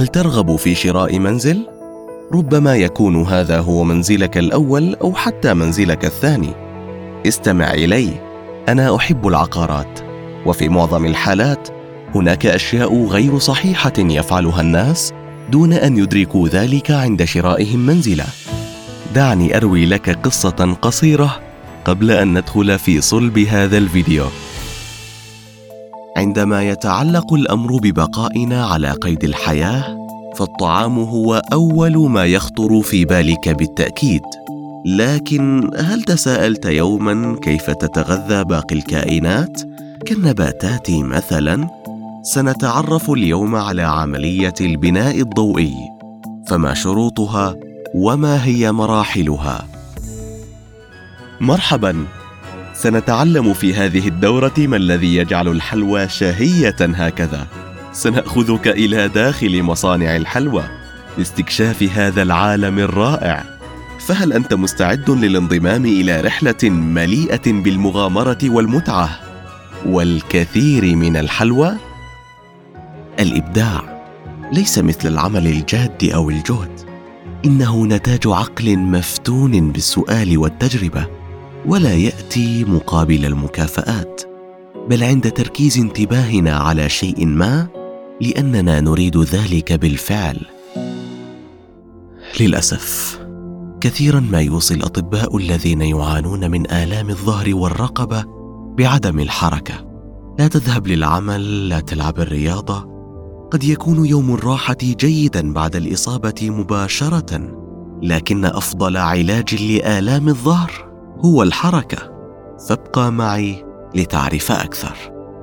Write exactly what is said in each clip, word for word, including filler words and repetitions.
هل ترغب في شراء منزل؟ ربما يكون هذا هو منزلك الأول أو حتى منزلك الثاني. استمع إلي، أنا أحب العقارات، وفي معظم الحالات هناك أشياء غير صحيحة يفعلها الناس دون أن يدركوا ذلك عند شرائهم منزلا. دعني أروي لك قصة قصيرة قبل أن ندخل في صلب هذا الفيديو. عندما يتعلق الأمر ببقائنا على قيد الحياة، فالطعام هو أول ما يخطر في بالك بالتأكيد. لكن هل تساءلت يوماً كيف تتغذى باقي الكائنات كالنباتات مثلاً؟ سنتعرف اليوم على عملية البناء الضوئي، فما شروطها وما هي مراحلها؟ مرحباً، سنتعلم في هذه الدورة ما الذي يجعل الحلوى شهية هكذا. سنأخذك إلى داخل مصانع الحلوى لاستكشاف هذا العالم الرائع. فهل أنت مستعد للانضمام إلى رحلة مليئة بالمغامرة والمتعة والكثير من الحلوى؟ الإبداع ليس مثل العمل الجاد أو الجهد، إنه نتاج عقل مفتون بالسؤال والتجربة، ولا يأتي مقابل المكافآت، بل عند تركيز انتباهنا على شيء ما لأننا نريد ذلك بالفعل. للأسف كثيرا ما يوصي الأطباء الذين يعانون من آلام الظهر والرقبة بعدم الحركة. لا تذهب للعمل، لا تلعب الرياضة. قد يكون يوم الراحة جيدا بعد الإصابة مباشرة، لكن أفضل علاج لآلام الظهر هو الحركة. فابقى معي لتعرف أكثر.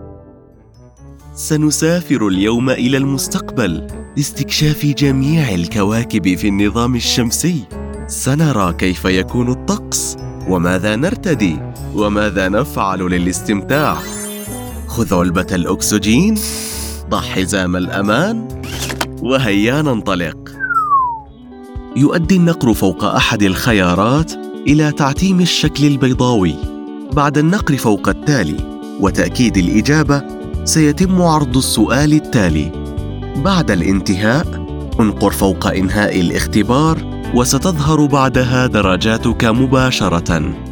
سنسافر اليوم إلى المستقبل لاستكشاف جميع الكواكب في النظام الشمسي. سنرى كيف يكون الطقس، وماذا نرتدي، وماذا نفعل للاستمتاع. خذ علبة الأكسجين، ضع حزام الأمان، وهيا ننطلق. يؤدي النقر فوق أحد الخيارات إلى تعتيم الشكل البيضاوي. بعد النقر فوق التالي وتأكيد الإجابة، سيتم عرض السؤال التالي. بعد الانتهاء انقر فوق إنهاء الاختبار، وستظهر بعدها درجاتك مباشرة.